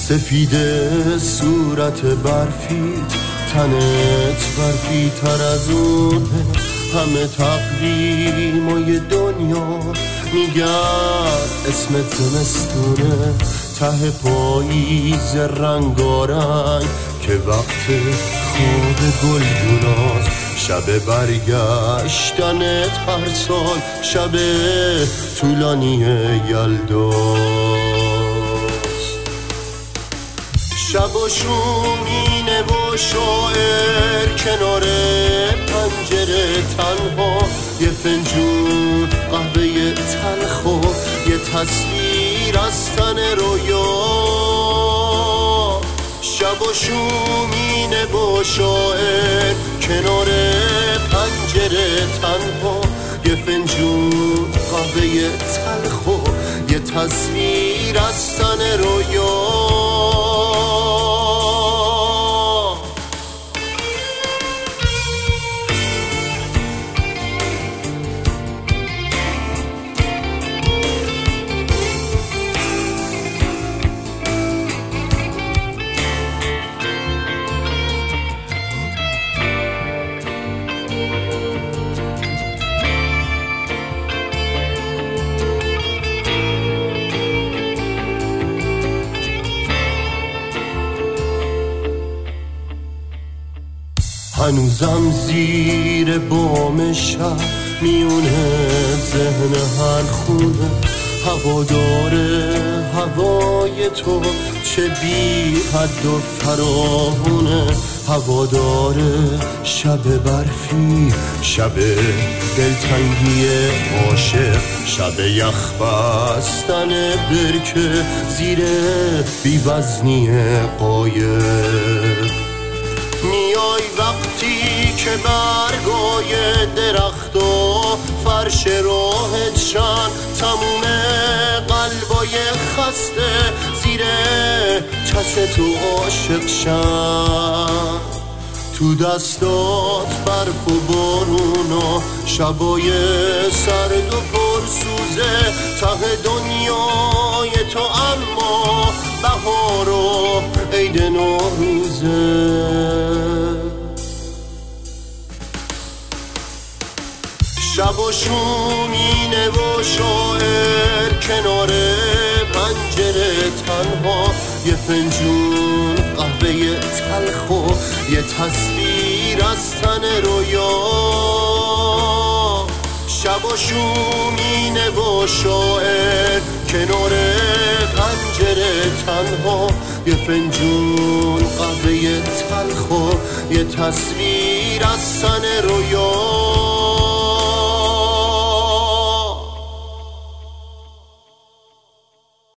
سفید صورت برفی، تنت برفی تر از اونه، همه تقویمای دنیا میگن اسمت زمستونه، ته پاییز رنگارنگ که وقت خواب گلدوناست، شب برگشتنت هر سال شب طولانی یلداست. شب و شومینه و شاعر کنار پنجره تنها، یه فنجون قهوه تلخ و یه تصویر از تن رویا. شب و شومینه و شاعر کنار پنجره تنها، یه فنجون قهوه تلخ و یه تصویر از تن رویا. هنوزم زیر بام شب میونه ذهن هر خونه، هواداره هوای تو چه بی حد و فراوونه، هواداره شب برفی، شب دلتنگی عاشق، شب یخ بستن برکه زیر بی‌وزنی قایق. میای وقتی که برگای درخت و فرش راهت شن، تموم قلبای خسته زیر چشم تو عاشق شن. تو دستات برف و بارونا، شبای سرد و پرسوزه، ته دنیای تو اما بهار و عید نوروزه. شب و شومینه و شاعر کنار پنجره تنها، یه فنجون قهوه تلخ و یه تصویر از تن رویا. شب و شومینه و شاعر کنار پنجره تنها، یه فنجون قهوه تلخ و یه تصویر از تن رویا.